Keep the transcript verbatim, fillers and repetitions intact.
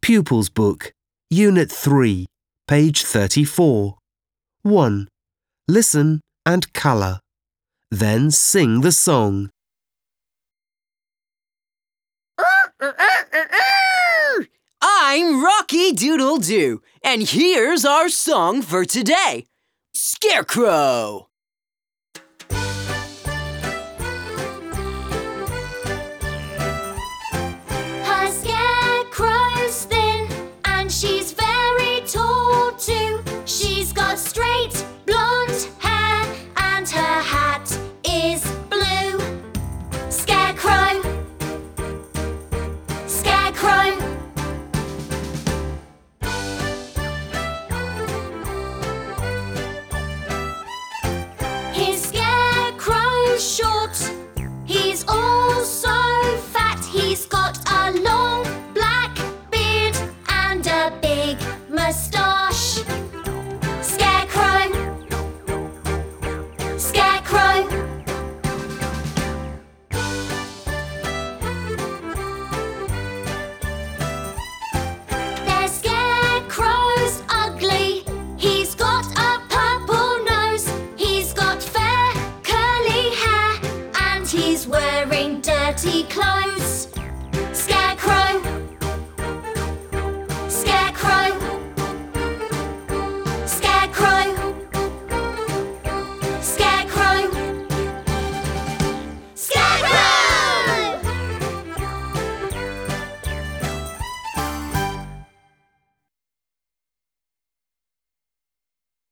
Pupils Book, Unit three, page thirty-four. one. Listen and colour. Then sing the song. I'm Rocky Doodle Doo, and here's our song for today. Scarecrow! Her scarecrow's thin, and she's very tall too. She's got straight blonde hair, and her hat is blue. Scarecrow, Scarecrow. His scarecrow's short, he's also fat. He's got a long black beard and a big moustache. Scarecrow, Scarecrow. Their scarecrow's ugly. He's got a purple nose. He's got fair curly hair, and he's wearing dirty clothes.